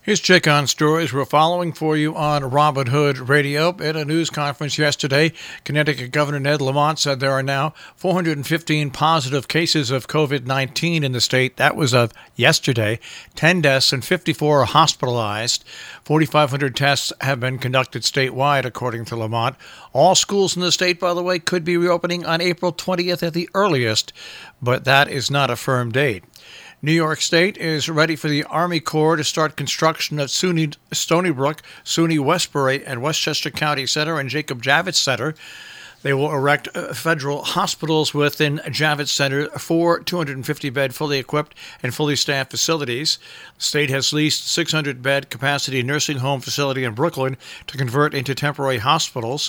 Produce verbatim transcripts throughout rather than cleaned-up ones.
Here's Check on Stories we're following for you on Robin Hood Radio. At a news conference yesterday, Connecticut Governor Ned Lamont said there are now four hundred fifteen positive cases of covid nineteen in the state. That was of yesterday. ten deaths and fifty-four are hospitalized. forty-five hundred tests have been conducted statewide, according to Lamont. All schools in the state, by the way, could be reopening on April twentieth at the earliest, but that is not a firm date. New York State is ready for the Army Corps to start construction of SUNY Stony Brook, SUNY Westbury, and Westchester County Center and Jacob Javits Center. They will erect federal hospitals within Javits Center, four two hundred fifty bed fully equipped and fully staffed facilities. The state has leased six hundred bed capacity nursing home facility in Brooklyn to convert into temporary hospitals.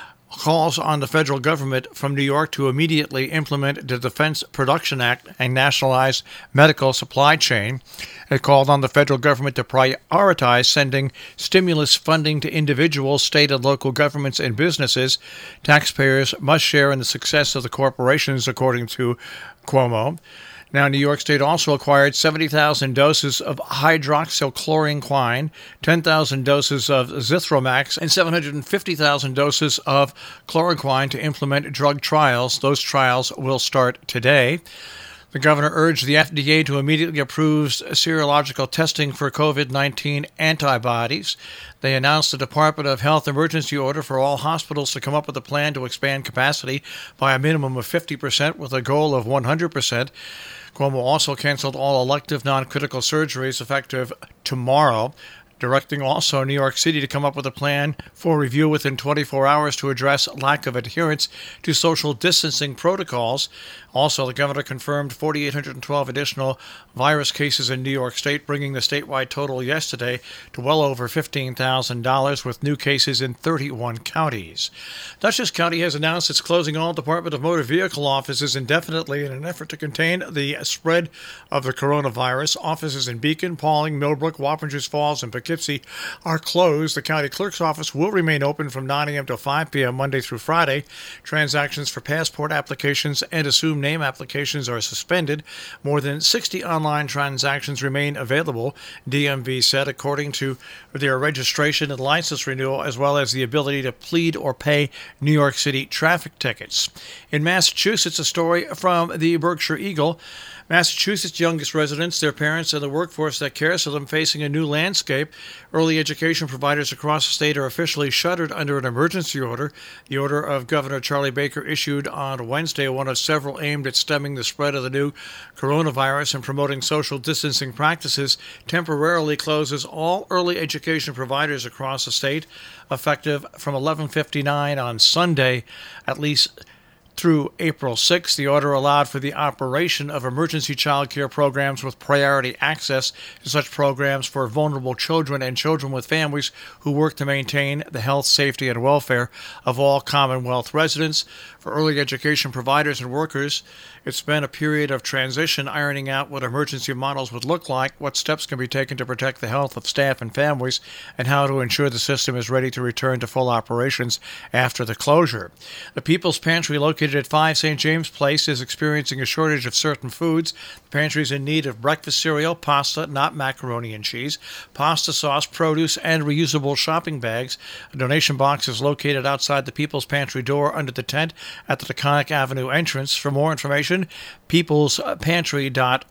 Calls on the federal government from New York to immediately implement the Defense Production Act and nationalize medical supply chain. It called on the federal government to prioritize sending stimulus funding to individuals, state and local governments, and businesses. Taxpayers must share in the success of the corporations, according to Cuomo. Now, New York State also acquired seventy thousand doses of hydroxychloroquine, ten thousand doses of Zithromax, and seven hundred fifty thousand doses of chloroquine to implement drug trials. Those trials will start today. The governor urged the F D A to immediately approve serological testing for covid nineteen antibodies. They announced the Department of Health emergency order for all hospitals to come up with a plan to expand capacity by a minimum of fifty percent with a goal of one hundred percent. Cuomo also canceled all elective non-critical surgeries effective tomorrow, directing also New York City to come up with a plan for review within twenty-four hours to address lack of adherence to social distancing protocols. Also, the governor confirmed four thousand eight hundred twelve additional virus cases in New York State, bringing the statewide total yesterday to well over fifteen thousand dollars, with new cases in thirty-one counties. Dutchess County has announced it's closing all Department of Motor Vehicle offices indefinitely in an effort to contain the spread of the coronavirus. Offices in Beacon, Pauling, Millbrook, Wappingers Falls, and Poughkeepsie are closed. The county clerk's office will remain open from nine a.m. to five p.m. Monday through Friday. Transactions for passport applications and assumed name applications are suspended. More than sixty online transactions remain available, D M V said, according to their registration and license renewal, as well as the ability to plead or pay New York City traffic tickets. In Massachusetts, a story from the Berkshire Eagle. Massachusetts' youngest residents, their parents, and the workforce that cares for them facing a new landscape. Early education providers across the state are officially shuttered under an emergency order. The order of Governor Charlie Baker issued on Wednesday, one of several aimed at stemming the spread of the new coronavirus and promoting social distancing practices, temporarily closes all early education providers across the state, effective from eleven fifty-nine on Sunday, at least through April sixth. The order allowed for the operation of emergency child care programs with priority access to such programs for vulnerable children and children with families who work to maintain the health, safety, and welfare of all Commonwealth residents. For early education providers and workers, it's been a period of transition, ironing out what emergency models would look like, what steps can be taken to protect the health of staff and families, and how to ensure the system is ready to return to full operations after the closure. The People's Pantry, located at five Saint James Place, is experiencing a shortage of certain foods. The pantry is in need of breakfast cereal, pasta, not macaroni and cheese, pasta sauce, produce, and reusable shopping bags. A donation box is located outside the People's Pantry door under the tent at the Taconic Avenue entrance. For more information, peoples pantry dot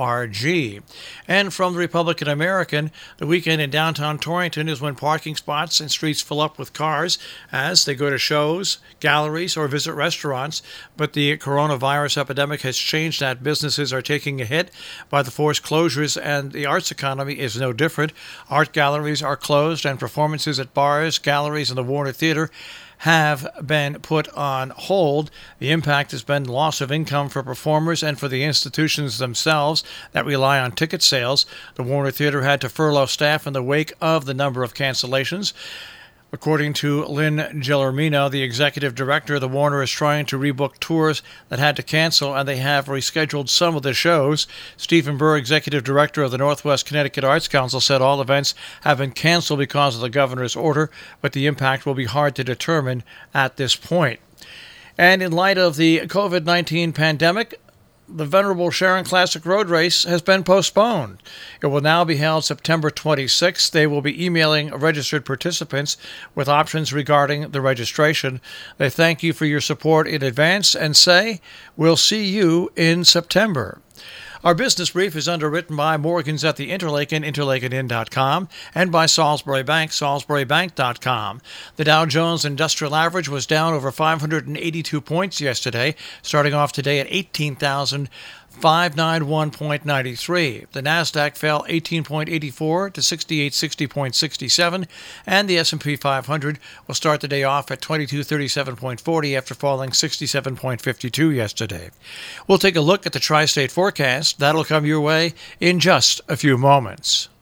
org. And from the Republican American, the weekend in downtown Torrington is when parking spots and streets fill up with cars as they go to shows, galleries, or visit restaurants. But the coronavirus epidemic has changed that. Businesses are taking a hit by the forced closures, and the arts economy is no different. Art galleries are closed, and performances at bars, galleries, and the Warner Theater have been put on hold. The impact has been loss of income for performers and for the institutions themselves that rely on ticket sales. The Warner Theater had to furlough staff in the wake of the number of cancellations. According to Lynn Gellermino, the executive director, the Warner is trying to rebook tours that had to cancel, and they have rescheduled some of the shows. Stephen Burr, executive director of the Northwest Connecticut Arts Council, said all events have been canceled because of the governor's order, but the impact will be hard to determine at this point. And in light of the covid nineteen pandemic, the Venerable Sharon Classic Road Race has been postponed. It will now be held September twenty-sixth. They will be emailing registered participants with options regarding the registration. They thank you for your support in advance and say, we'll see you in September. Our business brief is underwritten by Morgans at the Interlaken, interlaken inn dot com, and by Salisbury Bank, salisbury bank dot com. The Dow Jones Industrial Average was down over five hundred eighty-two points yesterday, starting off today at eighteen thousand five hundred ninety-one point nine three. The Nasdaq fell eighteen point eight four to sixty-eight sixty point six seven, and the S and P five hundred will start the day off at twenty-two thirty-seven point four zero after falling sixty-seven point five two yesterday. We'll take a look at the tri-state forecast. That'll come your way in just a few moments.